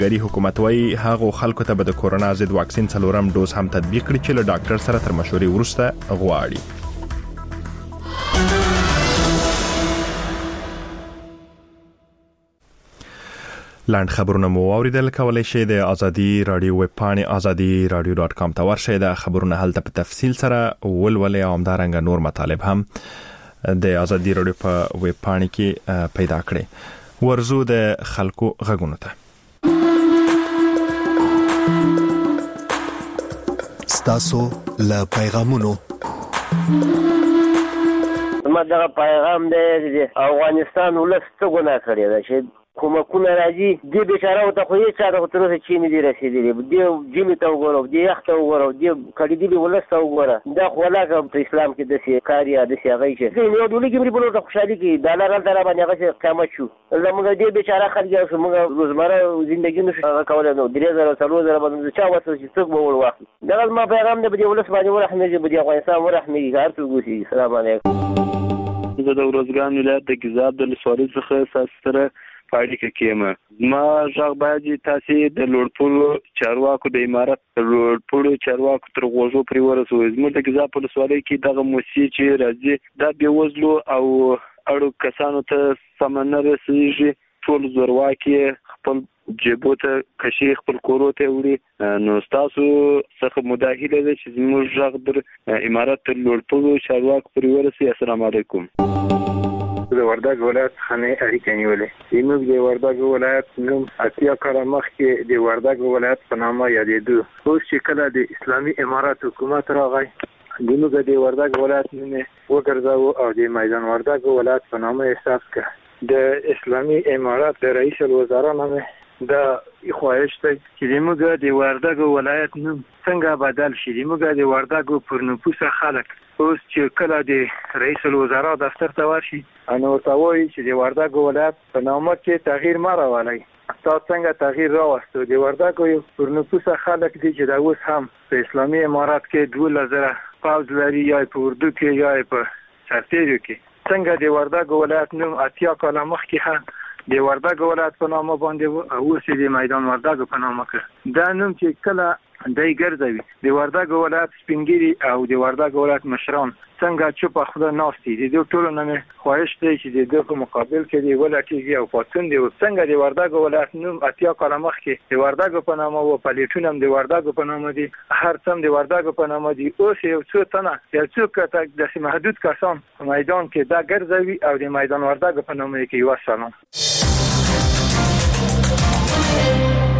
غری حکومت وايي هغه خلکو ته به د کورونا ضد واکسین څلورم ډوز هم تطبیق کړي چې له ډاکټر سره تر مشورې وروسته غواړي. لاند خبرونه مو اوریدل. کولای شئ د ازادي رادیو ویب پاڼې azadi.radio.com ته ورشئ. د خبرونه هلته په تفصیل سره ولولئ او همدارنګه نور مطالب هم د ازادي رادیو په ویب پاڼې کې پیدا کړئ. ورزو د خلکو غږونو ته. ستاسو له پیغامونو ما دا پیغام دی افغانستان ولس څه ګناه کړې ده چې کومکونه راځي دې بیچاره ته خو هیڅ چا ته تر اوسه چینه دي رسیدلې دې جمی ته وګورو دې یخ ته وګورو دې کړي دې ولس ته وګوره دا خو لا په اسلام کې د سیکاریا د سیاغی چې یو ډول کې بری بلو ته خوشالي کې دا لاره تر باندې هغه قیامت شو زموږ دې بیچاره خلک موږ روزمره ژوندۍ نشو کولای نو 3000 باندې چا واسه چې څوک به ور واخلي دا ما پیغام دې ولس باندې ورحمه دې افغانستان ورحمه هر څه وګوري. السلام علیکم. زه د ورځګان ولایت د ګیزاب د لسوالۍ څخه ساستره پاړیکه کېما ما ژغ باید تاسو د لوړپوړو چارواکو د امارت لوړپوړو چارواکو تر غوږو پرې ورسوي. زموږ د ګیزاب په لسوالۍ کې دغه موسسې چې راځي دا بېوزلو او اړو کسانو ته سمه نه رسېږي. ټول زورواکي خپل جیبو ته کشي خپل کورو ته وړي. نو تاسو څخه مداهله ده چې زموږ ژغ در امارت تر لوړپوړو چارواکو پرې ورسوي. السلام علیکم. د وردګ ولایت خانه اړیکې نیولې. زموږ د وردګ ولایت نوم اتیا کاله مخکې د وردګ ولایت په نامه یادېده. اوس چې کله د اسلامي امارات حکومت راغی زموږ د وردګ ولایت نوم وګرځاوه او د میدان وردګ ولایت په نامه احساس کړ. د اسلامي امارات د رئیس الوزرا نامه دا خواهش دی چې زموږ د وردګ ولایت نوم څنګه بدل شي. زموږ د وردګ پر نفوس خلک اوس چې کله د رئیس الوزرا دفتر ته ورشي نو ورته وایي چې د وردګ ولایت په نامه کې تغییر مه راولئ. تاسو څنګه تغییر راوستو؟ د وردګ پر نفوس خلک دي چې دا اوس هم په اسلامي امارات کې 2000 پوځ لري یا په اردو کې یا په سرتیرو کې. څنګه د وردګ ولایت نوم اتیا کاله مخکې هم د وردګ ولایت په نامه باندې اوس د میدان وردګ په نامه کړ. دا نوم چې کله دای ګرځوي د وردګ ولایت سپینګری او د وردګ ولایت مشران څنګه چوپ خپل ناستي د دې ټولو نه خواهش دی چې د دې په مقابل کې دی ولټیږي او پاتون دی څنګه د وردګ ولایت نوم اتیا کاله مخکې د وردګ په نامه او پلیټون هم د وردګ په نامه دي هر څم د وردګ په نامه دي. اوس یو څو تنه یو څو د محدود کسان په میدان کې دا ګرځوي او د میدان وردګ په نامه کې یو سلام